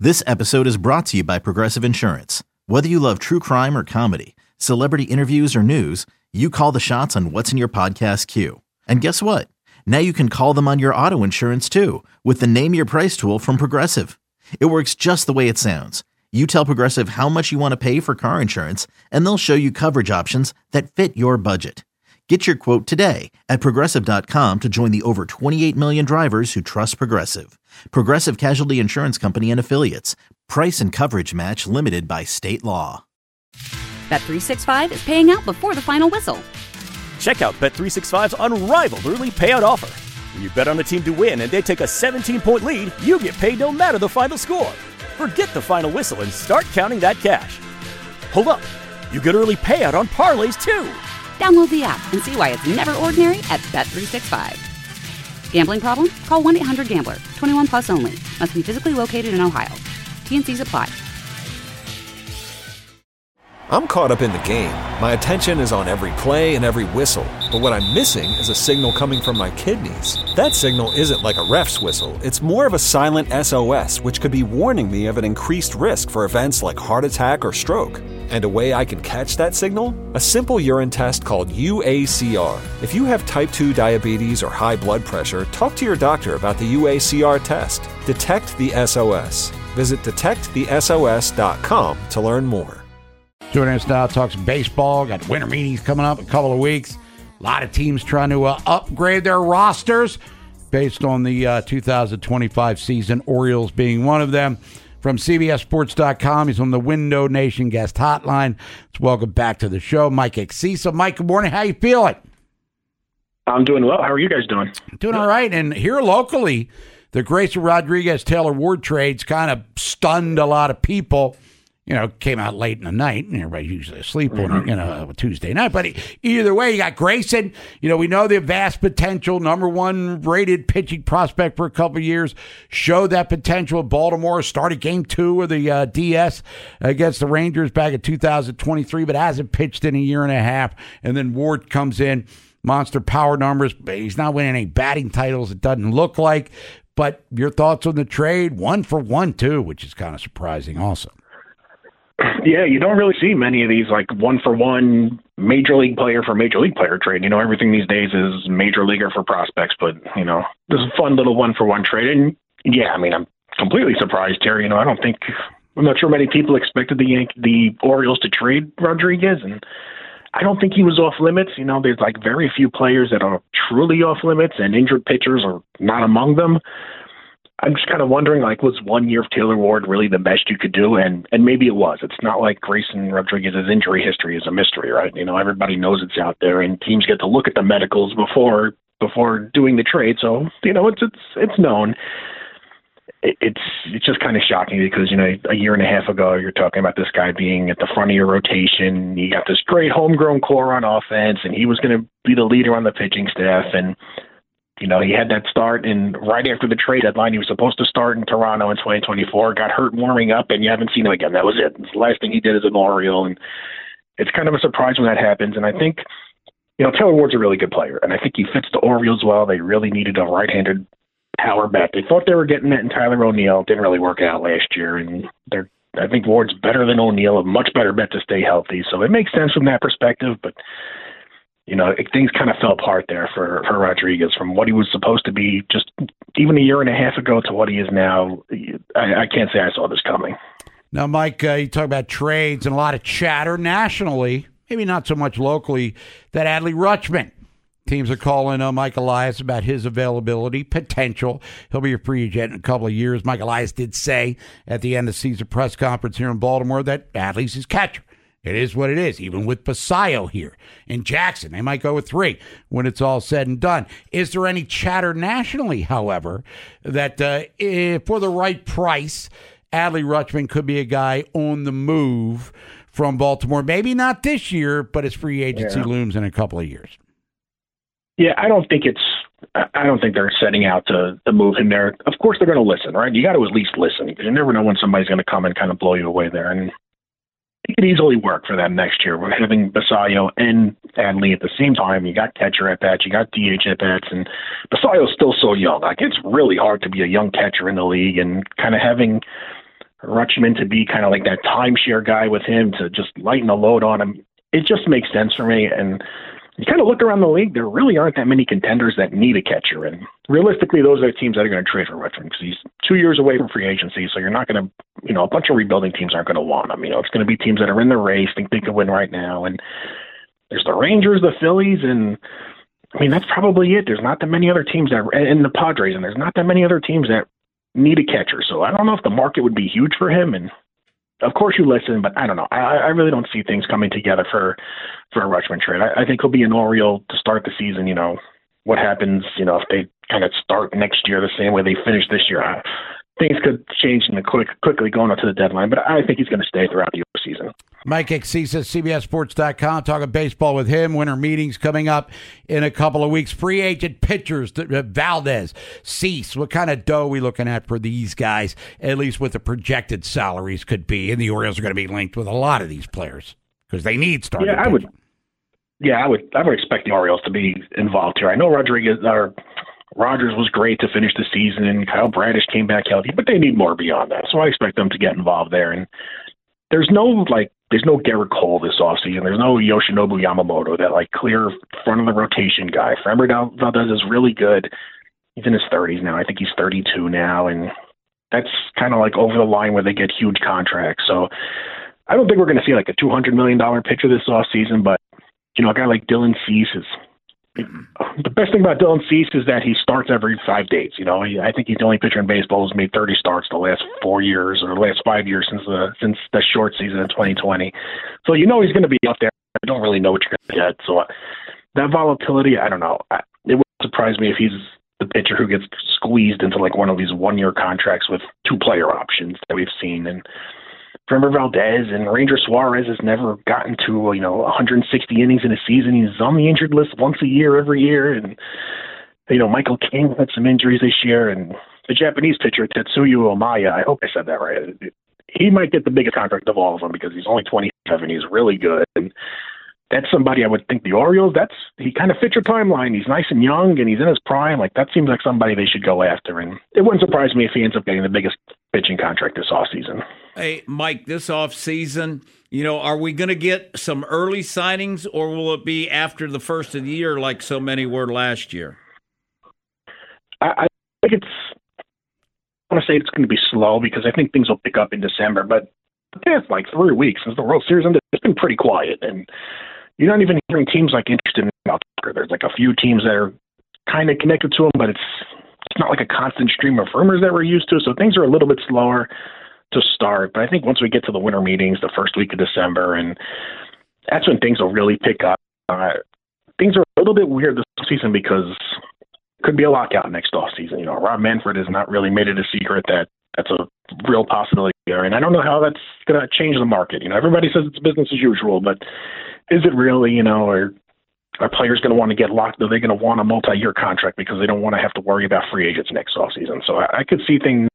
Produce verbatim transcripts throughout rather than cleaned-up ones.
This episode is brought to you by Progressive Insurance. Whether you love true crime or comedy, celebrity interviews or news, you call the shots on what's in your podcast queue. And guess what? Now you can call them on your auto insurance too with the Name Your Price tool from Progressive. It works just the way it sounds. You tell Progressive how much you want to pay for car insurance, and they'll show you coverage options that fit your budget. Get your quote today at Progressive dot com to join the over twenty-eight million drivers who trust Progressive. Progressive Casualty Insurance Company and Affiliates. Price and coverage match limited by state law. Bet three sixty-five is paying out before the final whistle. Check out Bet three sixty-five's unrivaled early payout offer. When you bet on a team to win and they take a seventeen-point lead, you get paid no matter the final score. Forget the final whistle and start counting that cash. Hold up. You get early payout on parlays, too. Download the app and see why it's never ordinary at Bet three sixty-five. Gambling problem? Call one eight hundred gambler. twenty-one plus only. Must be physically located in Ohio. T N Cs apply. I'm caught up in the game. My attention is on every play and every whistle. But what I'm missing is a signal coming from my kidneys. That signal isn't like a ref's whistle. It's more of a silent S O S, which could be warning me of an increased risk for events like heart attack or stroke. And a way I can catch that signal? A simple urine test called U A C R. If you have type two diabetes or high blood pressure, talk to your doctor about the U A C R test. Detect the S O S. Visit detect the S O S dot com to learn more. Joining us now, talk some baseball. Got winter meetings coming up in a couple of weeks. A lot of teams trying to uh, upgrade their rosters based on the uh, two thousand twenty-five season, Orioles being one of them. From C B S Sports dot com, he's on the Window Nation guest hotline. Let's welcome back to the show, Mike Exisa. Mike, good morning. How you feeling? I'm doing well. How are you guys doing? Doing all right. And here locally, the Grayson Rodriguez-Taylor Ward trades kind of stunned a lot of people. You know, came out late in the night, and everybody's usually asleep mm-hmm. on you know, a Tuesday night. But either way, you got Grayson. You know, we know the vast potential, number one rated pitching prospect for a couple of years. Showed that potential at Baltimore. Started game two of the uh, D S against the Rangers back in two thousand twenty-three, but hasn't pitched in a year and a half. And then Ward comes in, monster power numbers. But he's not winning any batting titles, it doesn't look like. But your thoughts on the trade? One for one, too, which is kind of surprising also. Yeah, you don't really see many of these like one for one major league player for major league player trade. You know, everything these days is major leaguer for prospects, but you know, this is a fun little one for one trade. And yeah, I mean, I'm completely surprised, Terry. You know, I don't think I'm not sure many people expected the Yan- the Orioles to trade Rodriguez, and I don't think he was off limits. You know, there's like very few players that are truly off limits, and injured pitchers are not among them. I'm just kind of wondering, like, was one year of Taylor Ward really the best you could do? And and maybe it was. It's not like Grayson Rodriguez's injury history is a mystery, right? You know, everybody knows it's out there, and teams get to look at the medicals before before doing the trade. So, you know, it's it's it's known. It, it's it's just kind of shocking because, you know, a year and a half ago, you're talking about this guy being at the front of your rotation. You got this great homegrown core on offense, and he was going to be the leader on the pitching staff. And you know, he had that start, and right after the trade deadline, he was supposed to start in Toronto in twenty twenty-four, got hurt warming up, and you haven't seen him again. That was it. It's the last thing he did as an Oriole, and it's kind of a surprise when that happens. And I think, you know, Taylor Ward's a really good player, and I think he fits the Orioles well. They really needed a right-handed power bat. They thought they were getting it in Tyler O'Neill. It didn't really work out last year, and they're I think Ward's better than O'Neill, a much better bet to stay healthy. So it makes sense from that perspective, but you know, it, things kind of fell apart there for, for Rodriguez from what he was supposed to be just even a year and a half ago to what he is now. I, I can't say I saw this coming. Now, Mike, uh, you talk about trades and a lot of chatter nationally, maybe not so much locally, that Adley Rutschman. Teams are calling uh, Mike Elias about his availability, potential. He'll be a free agent in a couple of years. Mike Elias did say at the end of the season press conference here in Baltimore that Adley's his catcher. It is what it is, even with Basayo here in Jackson. They might go with three when it's all said and done. Is there any chatter nationally, however, that uh, if for the right price, Adley Rutschman could be a guy on the move from Baltimore? Maybe not this year, but his free agency yeah. looms in a couple of years. Yeah, I don't think it's I don't think they're setting out to, to move him there. Of course, they're going to listen, right? You got to at least listen because you never know when somebody's going to come and kind of blow you away there. And it could easily work for them next year. We're having Basayo and Adley at the same time. You got catcher at bats, you got D H at bats, and Basayo's still so young. Like it's really hard to be a young catcher in the league, and kind of having Rutschman to be kind of like that timeshare guy with him to just lighten the load on him. It just makes sense for me. And you kind of look around the league, there really aren't that many contenders that need a catcher. And realistically, those are the teams that are going to trade for Rutschman because he's two years away from free agency. So you're not going to, you know, a bunch of rebuilding teams aren't going to want him. You know, it's going to be teams that are in the race, think they could win right now. And there's the Rangers, the Phillies, and I mean, that's probably it. There's not that many other teams that, and the Padres, and there's not that many other teams that need a catcher. So I don't know if the market would be huge for him. And of course you listen, but I don't know. I, I really don't see things coming together for, for a Rutschman trade. I, I think he'll be an Oriole to start the season. You know, what happens, you know, if they kind of start next year the same way they finished this year, I, things could change in the quick, quickly going up to the deadline, but I think he's going to stay throughout the season. Mike Exisa, C B S Sports dot com, talking baseball with him. Winter meetings coming up in a couple of weeks. Free agent pitchers, uh, Valdez, Cease. What kind of dough are we looking at for these guys, at least what the projected salaries could be? And the Orioles are going to be linked with a lot of these players because they need starting Yeah, I would. Yeah, I would. I would expect the Orioles to be involved here. I know Rodriguez or Rogers was great to finish the season, and Kyle Bradish came back healthy, but they need more beyond that. So I expect them to get involved there. And there's no like, there's no Garrett Cole this offseason. There's no Yoshinobu Yamamoto, that like clear front of the rotation guy. Framber Valdez is really good. He's in his thirties now. I think he's thirty-two now, and that's kind of like over the line where they get huge contracts. So I don't think we're going to see like a two hundred million dollars pitcher this offseason, but you know, a guy like Dylan Cease is. The best thing about Dylan Cease is that he starts every five days. You know, he, I think he's the only pitcher in baseball who's made thirty starts the last four years or the last five years since the since the short season in twenty twenty. So you know he's going to be up there. I don't really know what you're going to get. So uh, that volatility, I don't know. I, it would surprise me if he's the pitcher who gets squeezed into like one of these one-year contracts with two-player options that we've seen. And Framber Valdez and Ranger Suarez has never gotten to, you know, one hundred sixty innings in a season. He's on the injured list once a year, every year. And, you know, Michael King had some injuries this year. And the Japanese pitcher, Tetsuya Omaya, I hope I said that right. He might get the biggest contract of all of them because he's only twenty-seven. He's really good. And that's somebody I would think the Orioles, that's, he kind of fits your timeline. He's nice and young and he's in his prime. Like, that seems like somebody they should go after. And it wouldn't surprise me if he ends up getting the biggest pitching contract this offseason. Hey, Mike, this offseason, you know, are we going to get some early signings or will it be after the first of the year like so many were last year? I, I think it's, I want to say it's going to be slow because I think things will pick up in December. But the past like three weeks since the World Series ended, it's been pretty quiet. And you're not even hearing teams like interested in Tucker. There's like a few teams that are kind of connected to him, but it's it's not like a constant stream of rumors that we're used to. So things are a little bit slower to start. But I think once we get to the winter meetings, the first week of December, and that's when things will really pick up. Uh, things are a little bit weird this season because it could be a lockout next off season. You know, Rob Manfred has not really made it a secret that that's a real possibility here. And I don't know how that's going to change the market. You know, everybody says it's business as usual, but is it really, you know, or are players going to want to get locked? Are they going to want a multi-year contract because they don't want to have to worry about free agents next offseason? So I, I could see things.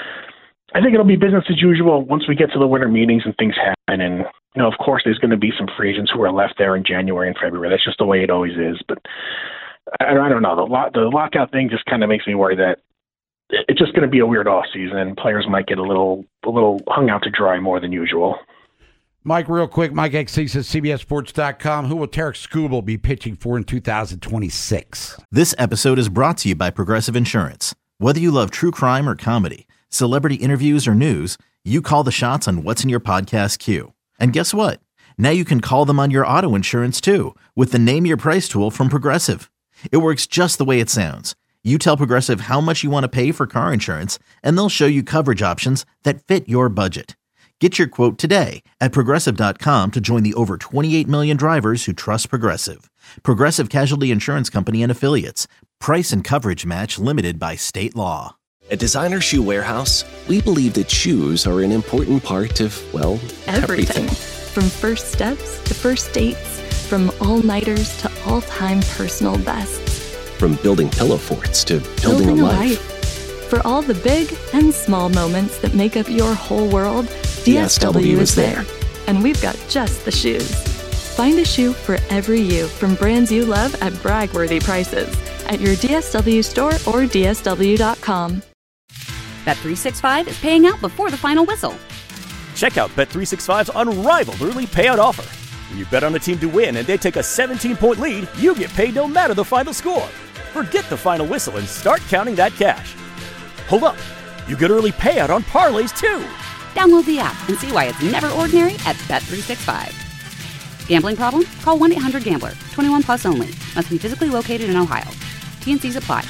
I think it'll be business as usual once we get to the winter meetings and things happen. And, you know, of course, there's going to be some free agents who are left there in January and February. That's just the way it always is. But I, I don't know. The, lock, the lockout thing just kind of makes me worry that it's just going to be a weird offseason and players might get a little a little hung out to dry more than usual. Mike, real quick, Mike Exisa, C B S Sports dot com. Who will Tarek Skubal be pitching for in two thousand twenty-six? This episode is brought to you by Progressive Insurance. Whether you love true crime or comedy, celebrity interviews or news, you call the shots on what's in your podcast queue. And guess what? Now you can call them on your auto insurance too with the Name Your Price tool from Progressive. It works just the way it sounds. You tell Progressive how much you want to pay for car insurance, and they'll show you coverage options that fit your budget. Get your quote today at Progressive dot com to join the over twenty-eight million drivers who trust Progressive. Progressive Casualty Insurance Company and Affiliates. Price and coverage match limited by state law. At Designer Shoe Warehouse, we believe that shoes are an important part of, well, everything. everything. From first steps to first dates, from all-nighters to all-time personal bests. From building pillow forts to building, building a a life. life. For all the big and small moments that make up your whole world, D S W is there. And we've got just the shoes. Find a shoe for every you from brands you love at brag-worthy prices at your D S W store or D S W dot com. Bet three sixty-five is paying out before the final whistle. Check out Bet three sixty-five's unrivaled early payout offer. When you bet on a team to win and they take a seventeen-point lead, you get paid no matter the final score. Forget the final whistle and start counting that cash. Hold up. You get early payout on parlays, too. Download the app and see why it's never ordinary at Bet three sixty-five. Gambling problem? Call one eight hundred gambler. twenty-one plus only. Must be physically located in Ohio. T N Cs apply.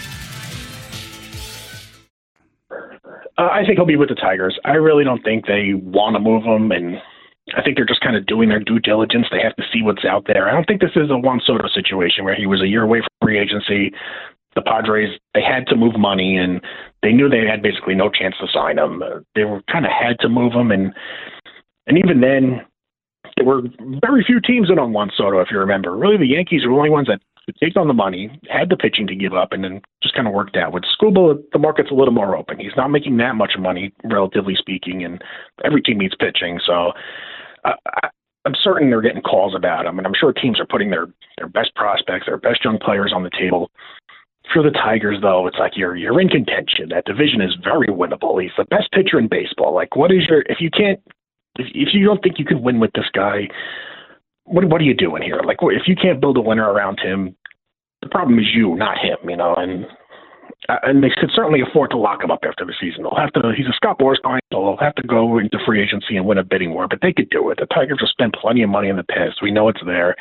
Uh, I think he'll be with the Tigers. I really don't think they want to move him, and I think they're just kind of doing their due diligence. They have to see what's out there. I don't think this is a Juan Soto situation where he was a year away from free agency. The Padres, they had to move money, and they knew they had basically no chance to sign him. Uh, they were kind of had to move him, and and even then, there were very few teams in on Juan Soto, if you remember. Really, the Yankees were the only ones that could take on the money, had the pitching to give up, and then just kind of worked out. With Skubal, the market's a little more open. He's not making that much money, relatively speaking, and every team needs pitching. So uh, I, I'm certain they're getting calls about him, and I'm sure teams are putting their, their best prospects, their best young players on the table. For the Tigers, though, it's like you're you're in contention. That division is very winnable. He's the best pitcher in baseball. Like, what is your – if you can't if, – if you don't think you can win with this guy, what what are you doing here? Like, if you can't build a winner around him, the problem is you, not him, you know. And uh, and they could certainly afford to lock him up after the season. They'll have to – he's a Scott Boras client, so they'll have to go into free agency and win a bidding war. But they could do it. The Tigers have spent plenty of money in the past. We know it's there.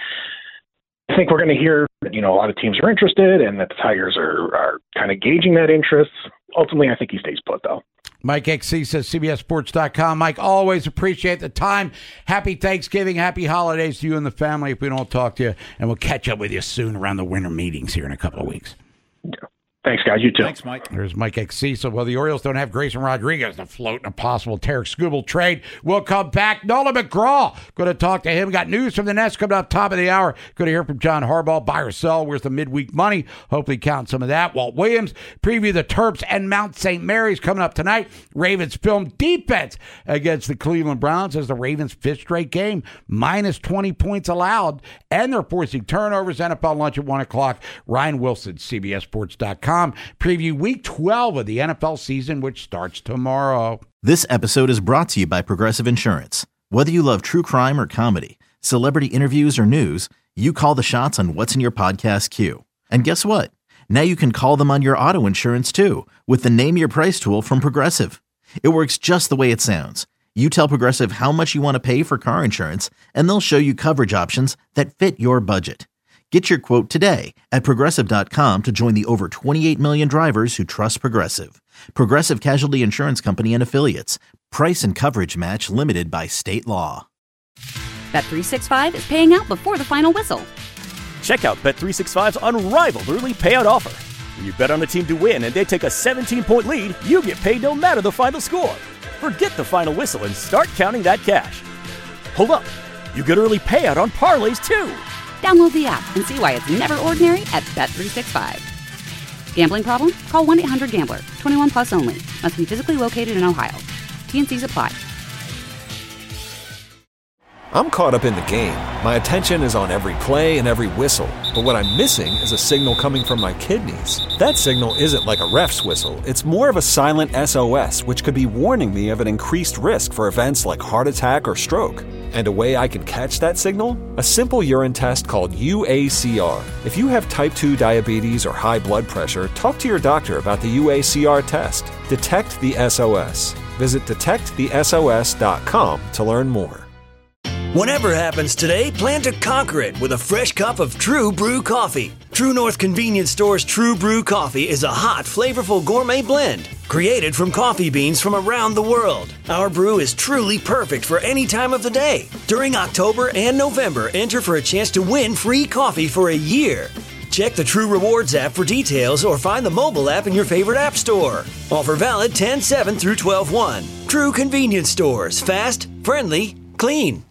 I think we're going to hear that, you know, a lot of teams are interested and that the Tigers are, are kind of gauging that interest. Ultimately, I think he stays put, though. Mike Exisa, C B S Sports dot com. Mike, always appreciate the time. Happy Thanksgiving, happy holidays to you and the family if we don't talk to you, and we'll catch up with you soon around the winter meetings here in a couple of weeks. Yeah. Thanks, guys. You too. Thanks, Mike. There's Mike Exisa. Well, the Orioles don't have Grayson Rodriguez to float in a possible Tarek Skubal trade. We'll come back. Nolan McGraw, going to talk to him. Got news from the Nets coming up top of the hour. Going to hear from John Harbaugh. Buy or sell. Where's the midweek money? Hopefully count some of that. Walt Williams, preview the Terps and Mount Saint Mary's coming up tonight. Ravens film defense against the Cleveland Browns as the Ravens' fifth straight game. Minus twenty points allowed. And they're forcing turnovers. N F L lunch at one o'clock. Ryan Wilson, C B S Sports dot com. Preview week twelve of the N F L season, which starts tomorrow. This episode is brought to you by Progressive Insurance. Whether you love true crime or comedy, celebrity interviews or news, you call the shots on what's in your podcast queue. And guess what? Now you can call them on your auto insurance too with the Name Your Price tool from Progressive. It works just the way it sounds. You tell Progressive how much you want to pay for car insurance, and they'll show you coverage options that fit your budget. Get your quote today at Progressive dot com to join the over twenty-eight million drivers who trust Progressive. Progressive Casualty Insurance Company and Affiliates. Price and coverage match limited by state law. Bet three sixty-five is paying out before the final whistle. Check out Bet three sixty-five's unrivaled early payout offer. When you bet on a team to win and they take a seventeen-point lead, you get paid no matter the final score. Forget the final whistle and start counting that cash. Hold up. You get early payout on parlays, too. Download the app and see why it's never ordinary at Bet three sixty-five. Gambling problem? Call one eight hundred gambler. twenty-one plus only. Must be physically located in Ohio. T N Cs apply. I'm caught up in the game. My attention is on every play and every whistle. But what I'm missing is a signal coming from my kidneys. That signal isn't like a ref's whistle. It's more of a silent S O S, which could be warning me of an increased risk for events like heart attack or stroke. And a way I can catch that signal? A simple urine test called U A C R. If you have type two diabetes or high blood pressure, talk to your doctor about the U A C R test. Detect the S O S. Visit detect the S O S dot com to learn more. Whatever happens today, plan to conquer it with a fresh cup of True Brew coffee. True North Convenience Store's True Brew coffee is a hot, flavorful gourmet blend created from coffee beans from around the world. Our brew is truly perfect for any time of the day. During October and November, enter for a chance to win free coffee for a year. Check the True Rewards app for details or find the mobile app in your favorite app store. Offer valid ten seven through twelve one. True Convenience Stores. Fast, friendly, clean.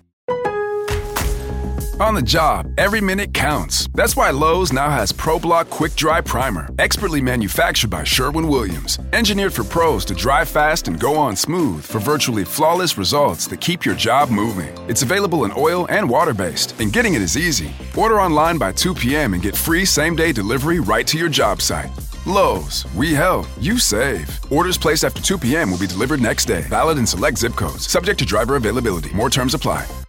On the job, every minute counts. That's why Lowe's now has ProBlock Quick Dry Primer, expertly manufactured by Sherwin-Williams. Engineered for pros to dry fast and go on smooth for virtually flawless results that keep your job moving. It's available in oil and water-based, and getting it is easy. Order online by two p.m. and get free same-day delivery right to your job site. Lowe's, we help, you save. Orders placed after two p.m. will be delivered next day. Valid in select zip codes. Subject to driver availability. More terms apply.